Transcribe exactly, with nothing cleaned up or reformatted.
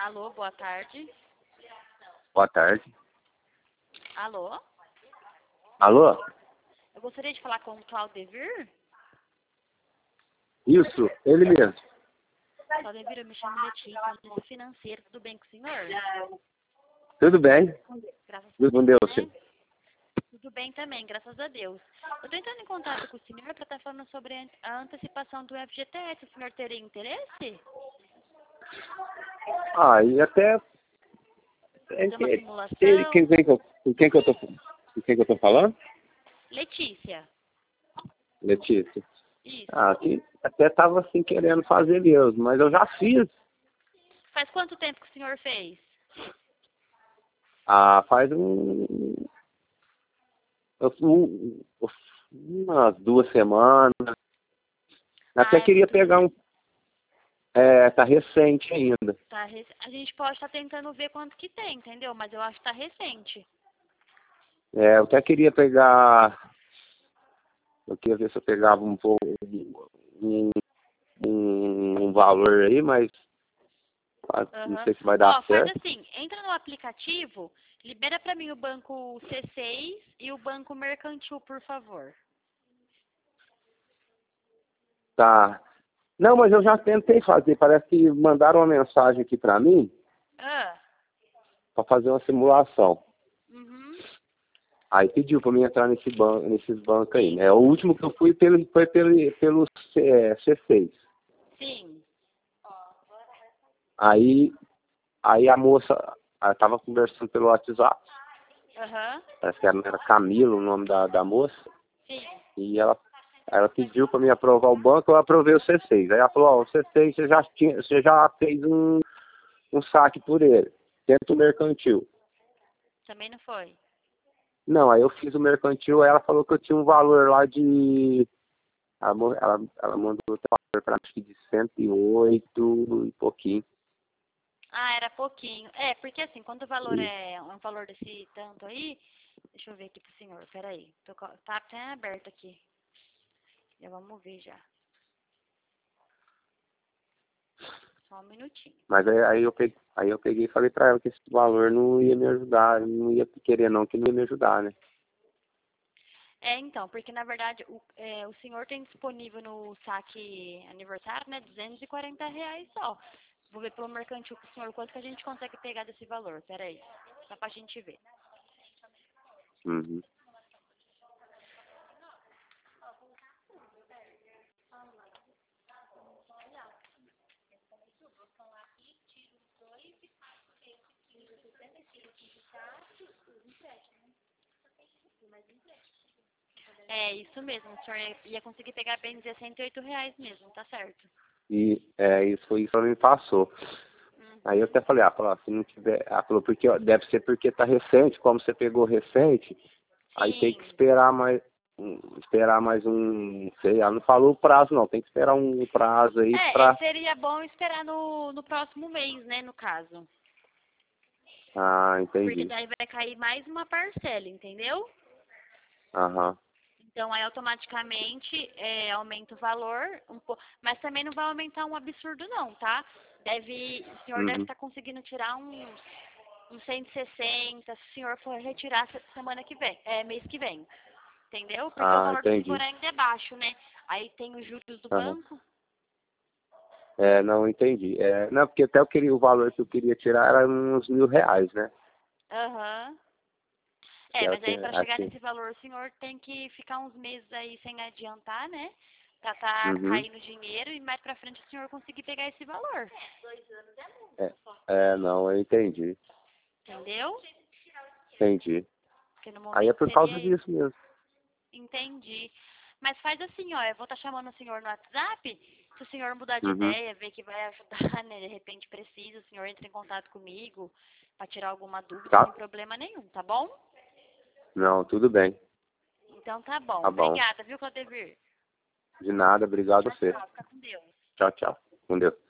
Alô, boa tarde. Boa tarde. Alô? Alô? Eu gostaria de falar com o Claudevir. Isso, ele mesmo. Claudevir, eu me chamo Letícia, analista financeira. Tudo bem com o senhor? Tudo bem? Graças a Tudo com Deus, Deus, né? sim. Tudo bem também, graças a Deus. Eu estou entrando em contato com o senhor para estar falando sobre a antecipação do F G T S. O senhor teria interesse? Ah, e até... Fazer uma Ele, simulação? quem, quem, que eu, com quem que eu tô, com quem que eu tô falando? Letícia. Letícia. Isso. Ah, que até tava assim querendo fazer mesmo, mas eu já fiz. Faz quanto tempo que o senhor fez? Ah, faz um... um- umas duas semanas. Ah, Até é queria muito pegar um... recente. É, tá recente ainda. Tá, rec- a gente pode estar tentando ver quanto que tem, entendeu? Mas eu acho que tá recente. É, eu até queria pegar... Eu queria ver se eu pegava um pouco... Um, um, um valor aí, mas... ah, não Aham. sei se vai dar Ó, faz certo. assim, entra no aplicativo, libera pra mim o banco C seis e o banco mercantil, por favor. Tá. Não, mas eu já tentei fazer. Parece que mandaram uma mensagem aqui pra mim Ah, para fazer uma simulação. uhum, Aí pediu para mim entrar nesse ban nesses bancos aí, né? O último que eu fui pelo, foi pelo, pelo C, é, C seis. sim. Aí, aí a moça, ela tava conversando pelo WhatsApp. Aham, Parece que era Camila o nome da, da moça. sim. E ela, ela pediu para mim aprovar o banco, eu aprovei o C seis. Aí ela falou, ó, o C seis você já, tinha, você já fez um, um saque por ele. Tenta o mercantil. Também não foi. Não, aí eu fiz o mercantil, aí ela falou que eu tinha um valor lá de... Ela, mo- ela, ela mandou um valor pra acho que de cento e oito e pouquinho. Ah, era pouquinho. É, porque assim, quando o valor E, é um valor desse tanto aí, deixa eu ver aqui pro senhor, peraí. Tô, co- tá até aberto aqui. Já vamos ver já. Só um minutinho. mas aí, aí, eu peguei, aí eu peguei e falei pra ela que esse valor não ia me ajudar, não ia querer não, que não ia me ajudar, né? É, então, porque na verdade o, é, o senhor tem disponível no saque aniversário, né, duzentos e quarenta reais só. Vou ver pelo mercantil com o senhor quanto que a gente consegue pegar desse valor. Pera aí, só pra gente ver. Uhum. É, isso mesmo, o senhor ia, ia conseguir pegar bem dizer cento e oito reais mesmo, tá certo. E é, isso foi isso que ela me passou. Aí eu Uhum. até falei, ah, falou, ah, se não tiver, ela falou, porque ó, deve ser porque tá recente, como você pegou recente, aí tem que Sim, esperar mais, um, esperar mais um, não sei, ela não falou o prazo não, tem que esperar um prazo aí é, é, pra, seria bom esperar no, no próximo mês, né, no caso. ah, Porque entendi, daí vai cair mais uma parcela, entendeu? aham, Então, aí automaticamente é, aumenta o valor, um po... mas também não vai aumentar um absurdo não, tá? Deve, o senhor deve uhum, estar conseguindo tirar uns, uns cento e sessenta, se o senhor for retirar se- semana que vem, é, mês que vem, entendeu? Porque o ah, valor do seguro entendi, ainda é baixo, né? Aí tem os juros do aham, banco. é, não, entendi, é, não, porque até eu queria, o valor que eu queria tirar era uns mil reais, né, Aham. que É, é o mas que, aí para chegar assim, nesse valor, o senhor tem que ficar uns meses aí sem adiantar, né? Pra tá uhum, caindo dinheiro e mais pra frente o senhor conseguir pegar esse valor, é, é, não, eu entendi, entendeu? entendi, Porque no aí é momento por causa seria isso. disso mesmo, Entendi. Mas faz assim, ó, eu vou estar chamando o senhor no WhatsApp, se o senhor mudar de uhum, ideia, ver que vai ajudar, né, de repente precisa, o senhor entra em contato comigo para tirar alguma dúvida sem tá, problema nenhum, tá bom? não, tudo bem, Então tá bom. tá bom, Obrigada, viu, Claudevir? de nada, obrigado a Tchau, você, tchau. Fica com Deus. tchau, tchau, com Deus.